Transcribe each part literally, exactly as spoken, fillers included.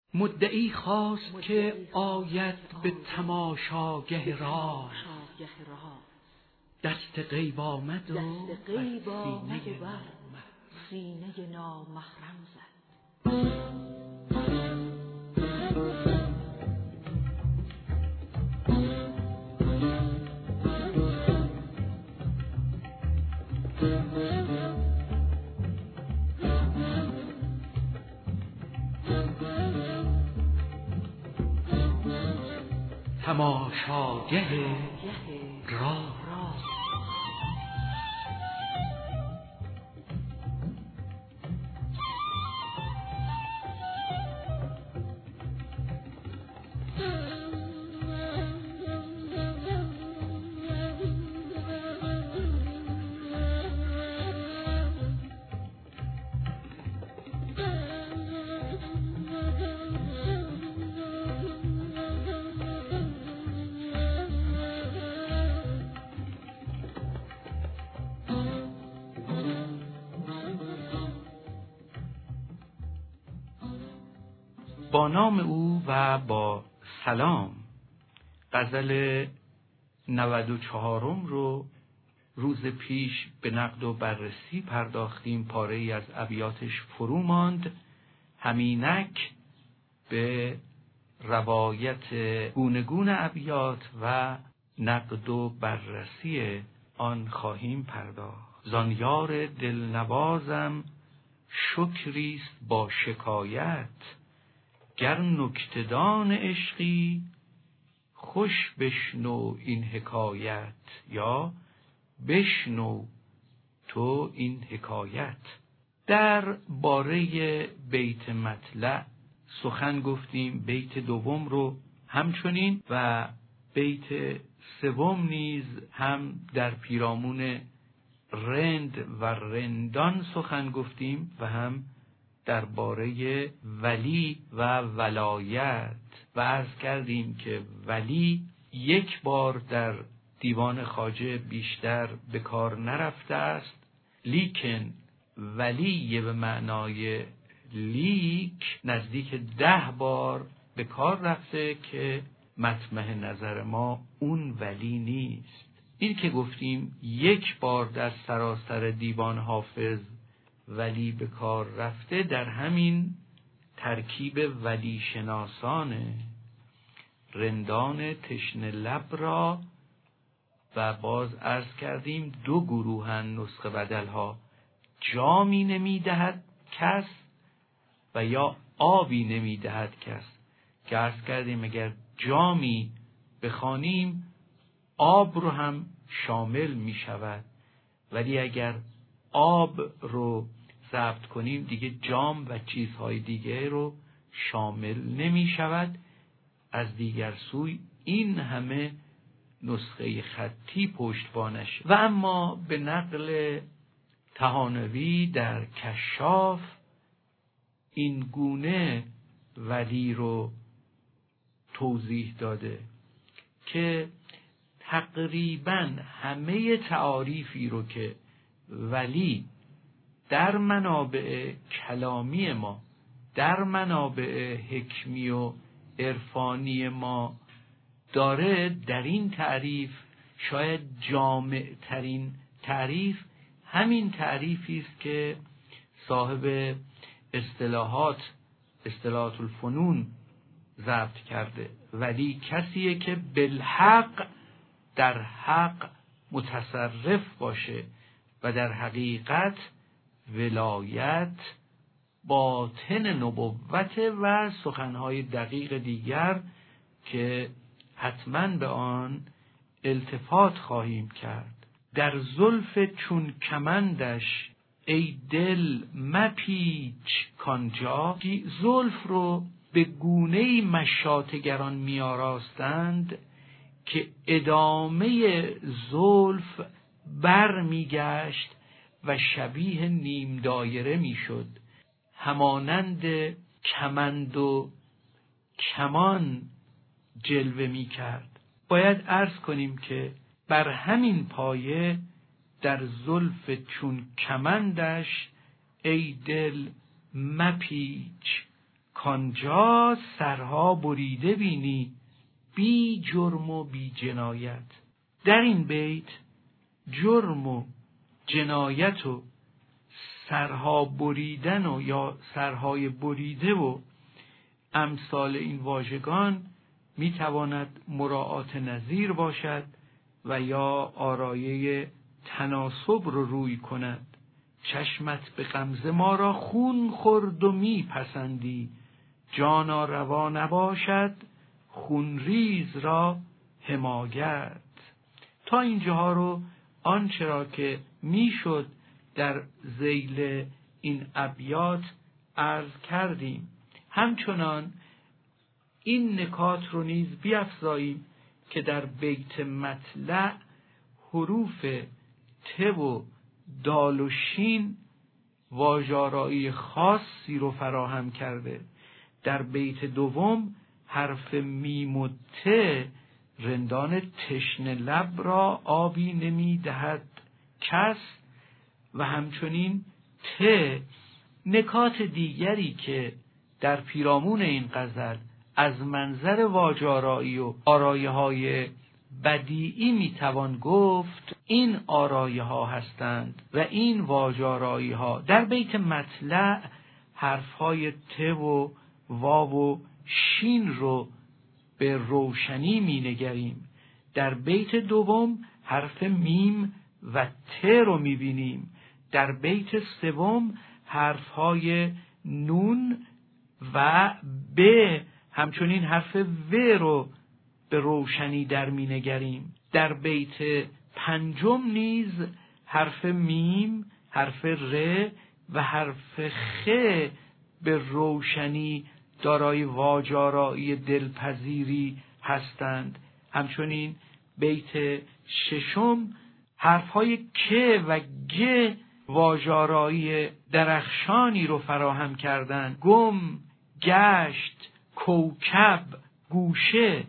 مدعی خواست که آید به تماشاگه راز، دست غیب آمد و بر سینه نامحرم زد. تماشاگه راز. با نام او و با سلام. غزل نود و چهارم رو روز پیش به نقد و بررسی پرداختیم. پاره ای از ابیاتش فرو ماند. همینک به روایت گونگون ابیات و نقد و بررسی آن خواهیم پرداخت. زان یار دلنوازم شکریست با شکایت، گر نکته‌دان عشقی خوش بشنو این حکایت، یا بشنو تو این حکایت. در باره بیت مطلع سخن گفتیم، بیت دوم رو همچنین و بیت سوم نیز هم در پیرامون رند و رندان سخن گفتیم و هم درباره ولی و ولایت و عرض کردیم که ولی یک بار در دیوان خواجه بیشتر به کار نرفته است، لیکن ولی به معنای لیک نزدیک ده بار به کار رفته که مطمع نظر ما اون ولی نیست. این که گفتیم یک بار در سراسر دیوان حافظ ولی به کار رفته، در همین ترکیب ولی شناسانه. رندان تشنه لب را و باز عرض کردیم دو گروهن نسخه بدلها، جامی نمیدهد کس و یا آبی نمیدهد کس، که عرض کردیم اگر جامی بخوانیم آب رو هم شامل می شود، ولی اگر آب رو ضبط کنیم دیگه جام و چیزهای دیگه رو شامل نمی شود. از دیگر سوی این همه نسخه خطی پشتبانش. و اما به نقل طحاوی در کشاف این گونه ولی رو توضیح داده که تقریبا همه تعاریفی رو که ولی در منابع کلامی ما، در منابع حکمی و عرفانی ما داره، در این تعریف شاید جامع ترین تعریف همین تعریفی است که صاحب اصطلاحات اصطلاحات الفنون ضبط کرده. ولی کسیه که بالحق در حق متصرف باشه و در حقیقت ولایت باطن نبوت و سخنهای دقیق دیگر که حتما به آن التفات خواهیم کرد. در زلف چون کمندش ای دل مپیچ کانجا، زلف رو به گونه‌ای مشاطگران می‌آراستند که ادامه زلف بر میگشت و شبیه نیم دایره میشد، همانند کمند و کمان جلوه میکرد. باید عرض کنیم که بر همین پایه در زلف چون کمندش ای دل مپیچ کانجا سرها بریده بینی بی جرم و بی جنایت. در این بیت جرم و جنایت و سرها بریدن و یا سرهای بریده و امثال این واژگان میتواند مراعات نظیر باشد و یا آرایه تناسب رو روی کند. چشمت به غمزه ما را خون خورد و میپسندی، جانا روا نباشد خونریز را حمایت. تا اینجاها رو آنچه را که میشد در ذیل این ابیات عرض کردیم. همچنان این نکات رو نیز بیفزاییم که در بیت مطلع حروف ت و دال و شین واژه‌آرایی خاصی رو فراهم کرده. در بیت دوم حرف میم و ت رندان تشنه لب را آبی نمی دهد کس و همچنین ت نکات دیگری که در پیرامون این غزل از منظر واژه‌آرایی و آرایه‌های بدیعی میتوان گفت این آرایه ها هستند و این واژه‌آرایی ها. در بیت مطلع حرف های ت و واو و شین رو به روشنی می نگریم. در بیت دوم حرف میم و ت رو می بینیم. در بیت سوم حرف های نون و ب همچنین حرف و رو به روشنی در می نگریم. در بیت پنجم نیز حرف میم، حرف ر و حرف خ به روشنی دارای واژه‌آرایی دلپذیری هستند. همچنین بیت ششم حرفهای ک و گ واژه‌آرایی درخشانی رو فراهم کردند. گم، گشت، کوکب، گوشه.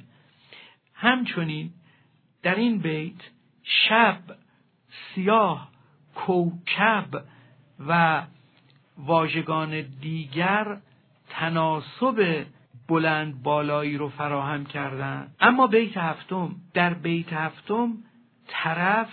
همچنین در این بیت شب، سیاه، کوکب و واژگان دیگر تناسب بلند بالایی رو فراهم کردند. اما بیت هفتم، در بیت هفتم طرف،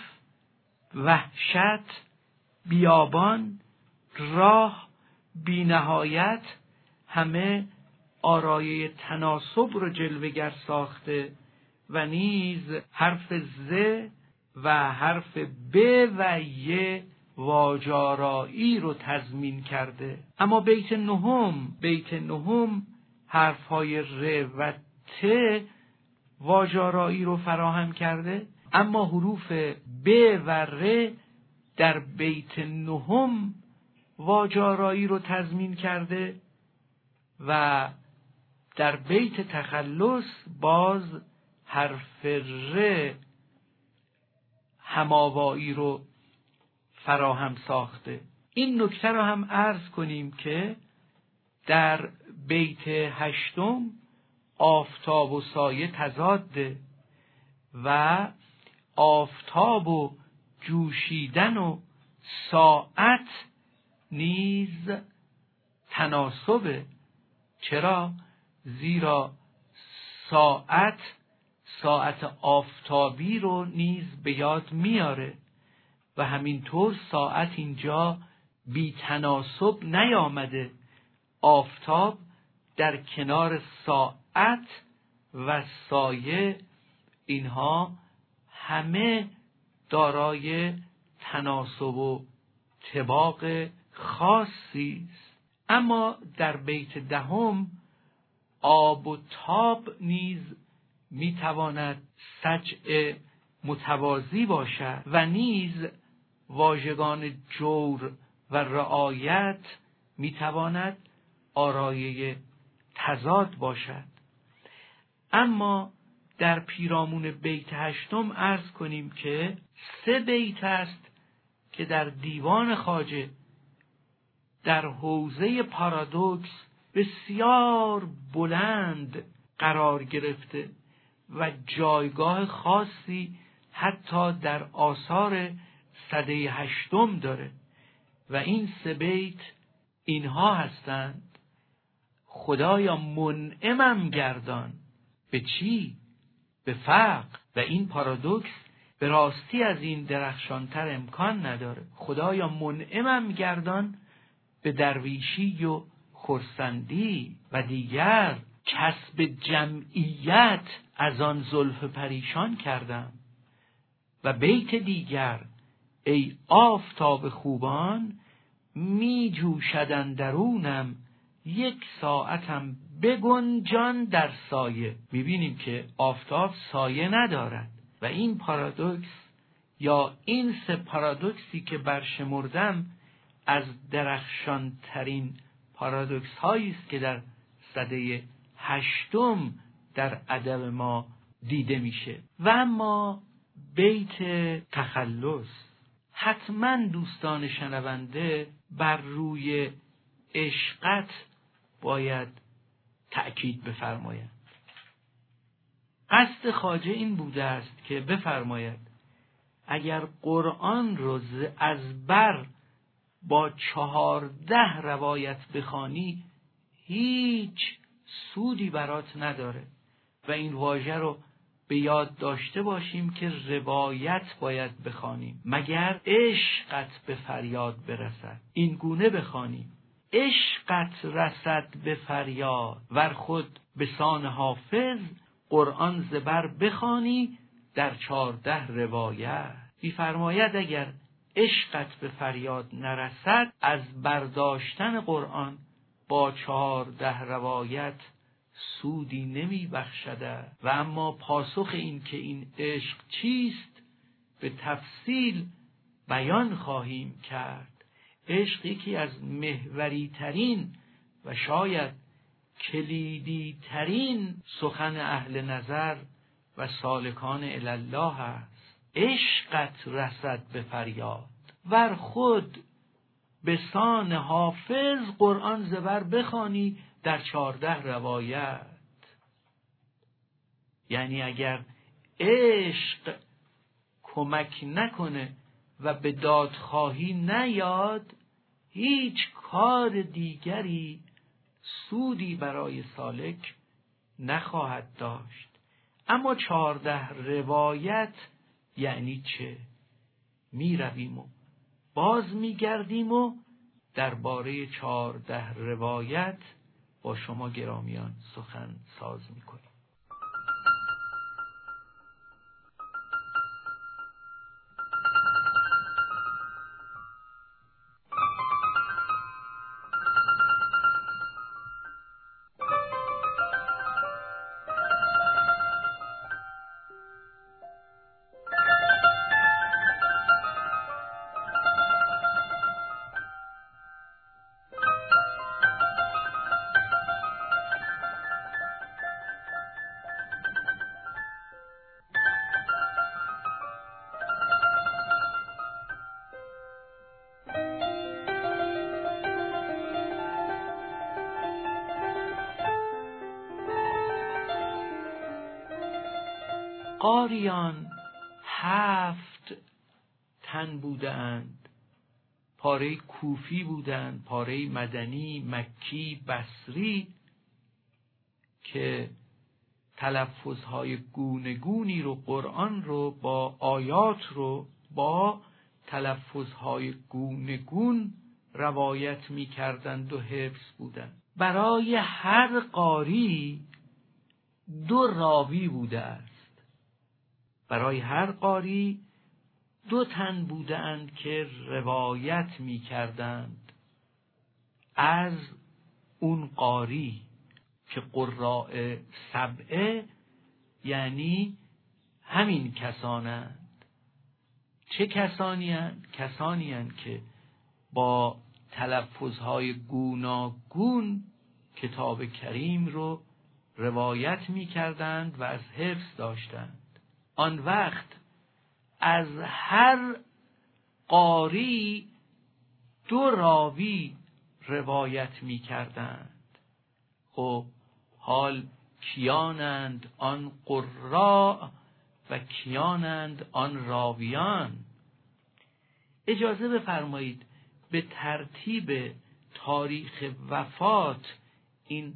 وحشت، بیابان، راه، بینهایت همه آرایه تناسب رو جلوه‌گر ساخته و نیز حرف ز و حرف ب و ی واژه‌آرایی رو تضمین کرده. اما بیت نهم، بیت نهم حرف‌های ر و ت واژه‌آرایی رو فراهم کرده، اما حروف ب و ر در بیت نهم واژه‌آرایی رو تضمین کرده و در بیت تخلص باز حرف ر هماوایی رو فراهم ساخته. این نکته رو هم عرض کنیم که در بیت هشتم آفتاب و سایه تضاده و آفتاب و جوشیدن و ساعت نیز تناسبه. چرا؟ زیرا ساعت ساعت آفتابی رو نیز به یاد میاره و همینطور ساعت اینجا بی تناسب نیامده. آفتاب در کنار ساعت و سایه اینها همه دارای تناسب و طباق خاصی است. اما در بیت دهم آب و تاب نیز میتواند سجع متوازی باشد و نیز واژگان جور و رعایت میتواند آرایه تضاد باشد. اما در پیرامون بیت هشتم عرض کنیم که سه بیت است که در دیوان خواجه در حوزه پارادوکس بسیار بلند قرار گرفته و جایگاه خاصی حتی در آثار سده هشتم داره و این سه بیت اینها هستند: خدایا منعمم گردان. به چی؟ به فقر. و این پارادوکس به راستی از این درخشانتر امکان نداره. خدایا منعمم گردان به درویشی و خرسندی. و دیگر کسب جمعیت از آن زلف پریشان کردم. و بیت دیگر ای آفتاب خوبان می جوشد اندرونم یک ساعتم بگنجان در سایه. میبینیم که آفتاب سایه ندارد و این پارادوکس یا این سه پارادوکسی که برشمردم از درخشان ترین پارادوکس هایی است که در سده هشتم در ادب ما دیده میشه. و اما بیت تخلص، حتما دوستان شنونده بر روی عشقت باید تأکید بفرمایند. قصد خواجه این بوده است که بفرماید اگر قرآن رو از بر با چهارده روایت بخوانی هیچ سودی برات نداره. و این واژه رو به یاد داشته باشیم که روایت باید بخوانیم مگر عشقت به فریاد برسد. این گونه بخوانیم عشقت رسد به فریاد، ور خود به سان حافظ قرآن زبر بخوانی در چهارده روایت. می‌فرماید اگر عشقت به فریاد نرسد از برداشتن قرآن با چهارده روایت سودی نمی بخشده. و اما پاسخ این که این عشق چیست به تفصیل بیان خواهیم کرد. عشق یکی از محوری ترین و شاید کلیدی ترین سخن اهل نظر و سالکان الله است. عشقت رسد به فریاد، ور خود به سان حافظ قرآن زبر بخوانی در چهارده روایت. یعنی اگر عشق کمک نکنه و به دادخواهی نیاد هیچ کار دیگری سودی برای سالک نخواهد داشت. اما چهارده روایت یعنی چه؟ می رویم و باز می گردیم و درباره چهارده روایت با شما گرامیان سخن ساز می کنیم. قاریان هفت تن بودند. پاره کوفی بودند، پاره مدنی، مکی، بصری که تلفظهای گونگونی رو قرآن رو با آیات رو با تلفظهای گونگون روایت می کردند و حفظ بودند. برای هر قاری دو راوی بوده است. برای هر قاری دو تن بودند که روایت می کردند از اون قاری که قراء سبعه یعنی همین کسانند. چه کسانی هستند؟ کسانی هستند که با تلفظهای گوناگون کتاب کریم رو روایت می کردند و از حفظ داشتند. آن وقت از هر قاری دو راوی روایت می کردند. خب حال کیانند آن قراء و کیانند آن راویان؟ اجازه بفرمایید به ترتیب تاریخ وفات این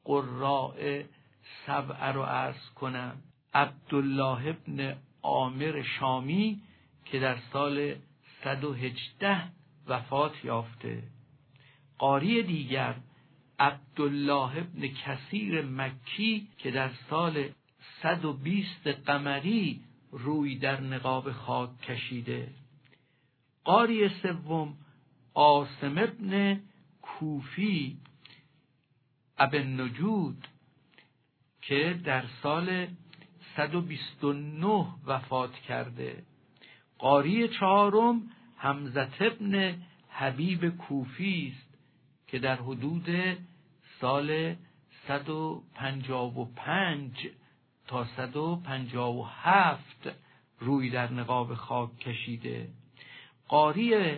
قراء سبعه رو عرض کنم. عبدالله ابن عامر شامی که در سال صد و هجده وفات یافته. قاری دیگر عبدالله ابن کثیر مکی که در سال صد و بیست قمری روی در نقاب خاک کشیده. قاری سوم عاصم ابن کوفی ابن نجود که در سال صد و بیست و نه وفات کرده. قاری چهارم حمزه ابن حبیب کوفی است که در حدود سال صد و پنجاه و پنج تا صد و پنجاه و هفت روی در نقاب خاک کشیده. قاری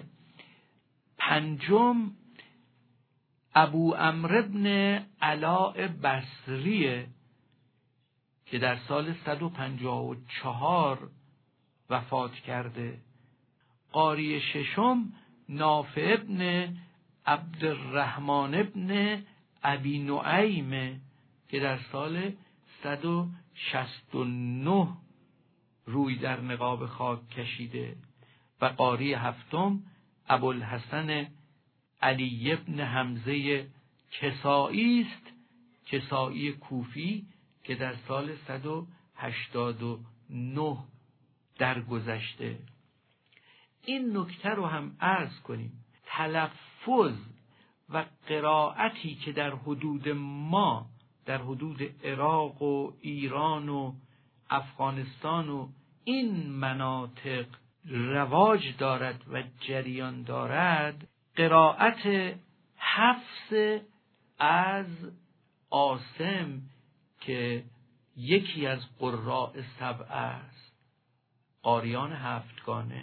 پنجم ابو عمرو بن علاء بصریه که در سال صد و پنجاه و چهار وفات کرده. قاری ششم نافع ابن عبدالرحمن ابن ابی نعیم که در سال صد و شصت و نه روی در نقاب خاک کشیده. و قاری هفتم ابوالحسن علی ابن حمزه کسایی است، کسایی کوفی که در سال صد و هشتاد و نه درگذشته. این نکته رو هم عرض کنیم، تلفظ و قرائتی که در حدود ما، در حدود عراق و ایران و افغانستان و این مناطق رواج دارد و جریان دارد، قرائت حفص از عاصم که یکی از قراء سبعه است، قاریان هفتگانه.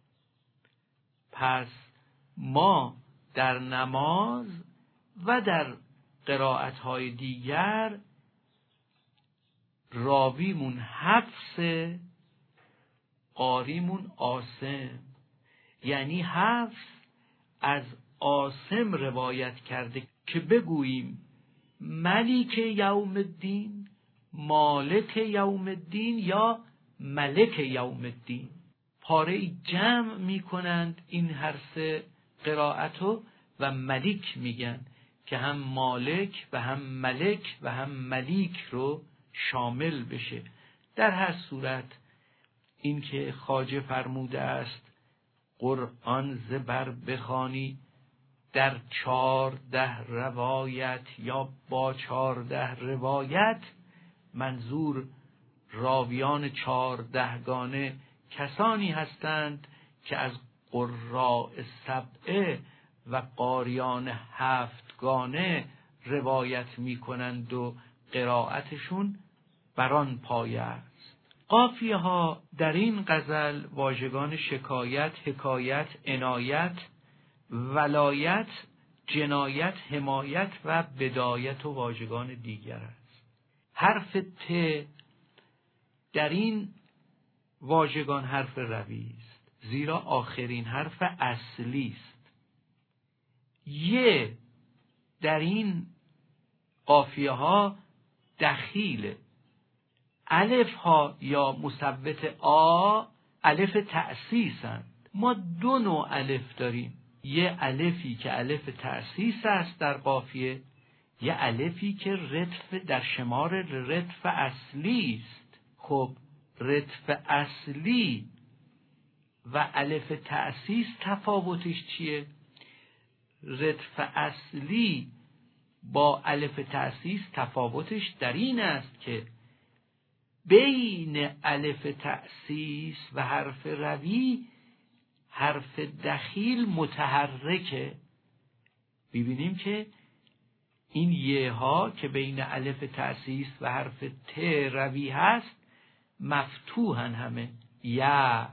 پس ما در نماز و در قرائت‌های دیگر راویمون حفص، قاریمون عاصم، یعنی حفص از عاصم روایت کرده که بگوییم ملیک یوم الدین، مالک یوم الدین یا ملک یوم الدین. پاره جمع می کنند این هر سه قرائتو و ملیک میگن که هم مالک و هم ملک و هم ملیک رو شامل بشه. در هر صورت این که خواجه فرموده است قرآن زبر بخوانی در چارده روایت یا با چارده روایت، منظور راویان چاردهگانه کسانی هستند که از قراء سبعه و قاریان هفتگانه روایت می کنند و قرائتشون بران پایه است. قافیه ها در این غزل واژگان شکایت، حکایت، عنایت، ولایت، جنایت، حمایت و بدایت و واژگان دیگر است. حرف ت در این واژگان حرف روی است، زیرا آخرین حرف اصلی است. ی در این قافیه ها دخیله. الف ها یا مثبت آ الف تأسیسند. ما دو نوع الف داریم، یه الفی که الف تأسیس است در قافیه، یه الفی که رطف در شمار رطف اصلی است. خب رطف اصلی و الف تأسیس تفاوتش چیه؟ رطف اصلی با الف تأسیس تفاوتش در این است که بین الف تأسیس و حرف روی حرف دخیل متحرکه. ببینیم که این یه ها که بین الف تأسیس و حرف ت روی هست مفتوحن همه یا،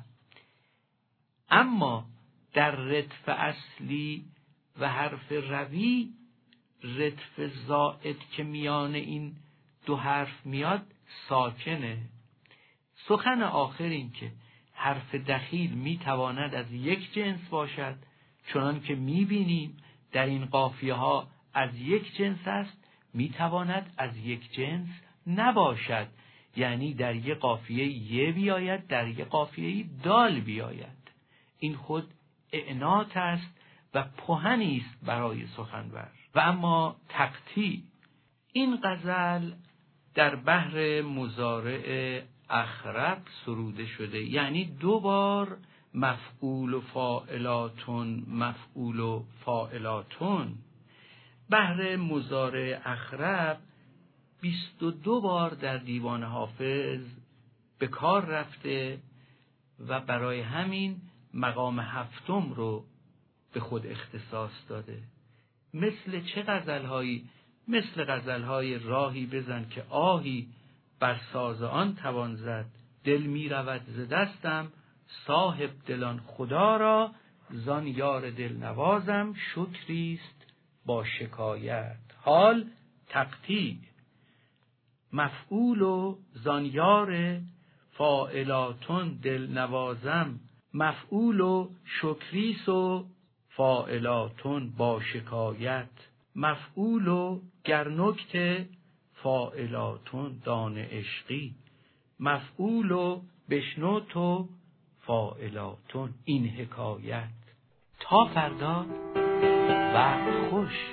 اما در رطف اصلی و حرف روی رطف زائد که میان این دو حرف میاد ساکنه. سخن آخر این که حرف دخیل میتواند از یک جنس باشد، چنان که میبینیم در این قافیه ها از یک جنس است میتواند از یک جنس نباشد، یعنی در یک قافیه یه بیاید، در یک قافیه دال بیاید. این خود اعنات است و پهنی است برای سخنور. و اما تقطیع، این غزل در بحر مضارع اخرب سروده شده، یعنی دو بار مفعول و فاعلاتون مفعول و فاعلاتون. بحر مضارع اخرب بیست و دو بار در دیوان حافظ به کار رفته و برای همین مقام هفتم رو به خود اختصاص داده. مثل چه غزلهایی؟ مثل غزلهای راهی بزن که آهی بر ساز آن توان زد، دل می رود ز دستم صاحب دلان خدا را، زان یار دل نوازم شکریست با شکایت. حال تقطیع، مفعول و زان یار فاعلاتون دل نوازم، مفعول و شکریس و فاعلاتون با شکایت، مفعول و گرنکت فاعلاتون دان عشقی، مفعول و بشنو تو فاعلاتون این حکایت. تا فردا وقت خوش.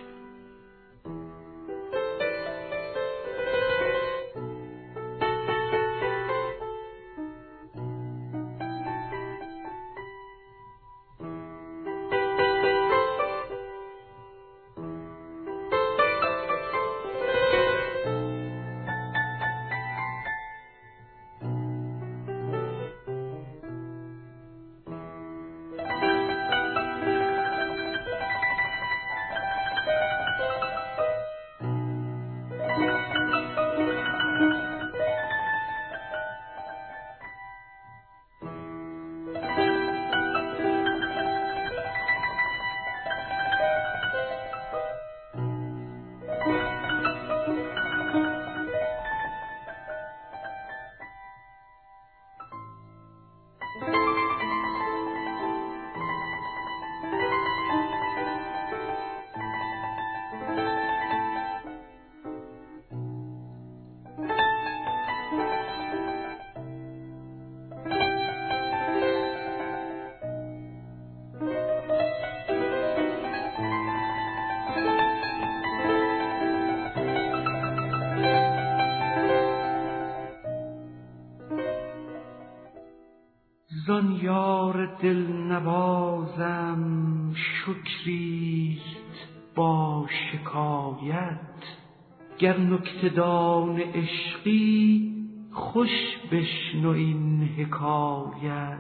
زان یار دل نوازم شکریست با شکایت، گر نکته دان عشقی خوش بشنو این حکایت.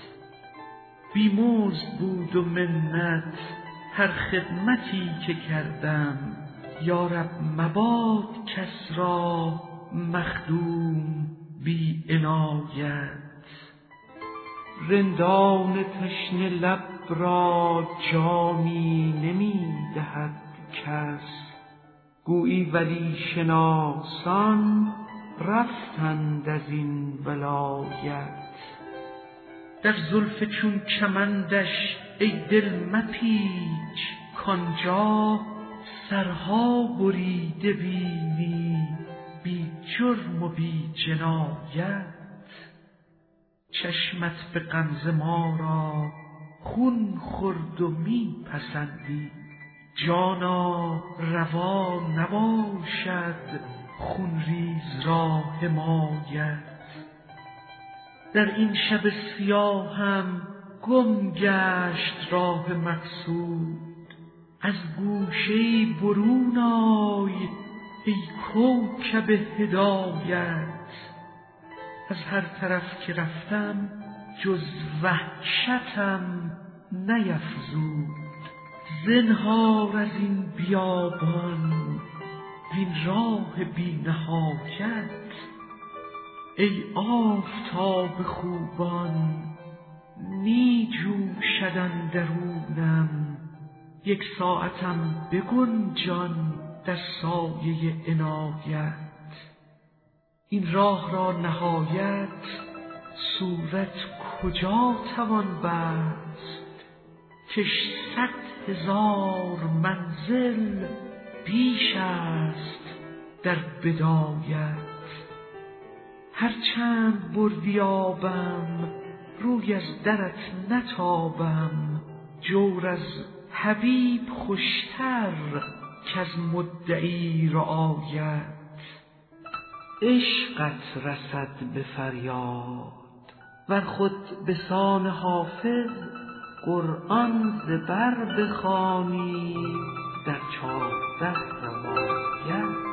بیمزد بود و منت هر خدمتی که کردم، یارب مباد کس را مخدوم بی عنایت. رندان تشنه لب را جامی نمی دهد کس، گویی ولی شناسان رفتند از این ولایت. در زلف چون کمندش ای دل مپیچ، کانجا سرها بریده بینی بی جرم و بی جنایت. چشمت به غمزه ما را خون خورد و می پسندی، جانا روا نباشد خونریز را حمایت. در این شب سیاهم گم گشت راه مقصود، از گوشه‌ای برون آی ای کوکب هدایت. از هر طرف که رفتم جز وحشتم نیفزود، زنهار از این بیابان وین راه بی نهایت. ای آفتاب خوبان می جوشد اندرونم، یک ساعتم بگنجان در سایه عنایت. این راه را نهایت صورت کجا توان بست، کش صد هزار منزل بیش است در بدایت. هرچند بردی آبم روی از درت نتابم، جور از حبیب خوشتر که از مدعی رعایت. عشقت رسد به فریاد ور خود به سان حافظ قرآن ز بر بخوانی در چارده روایت.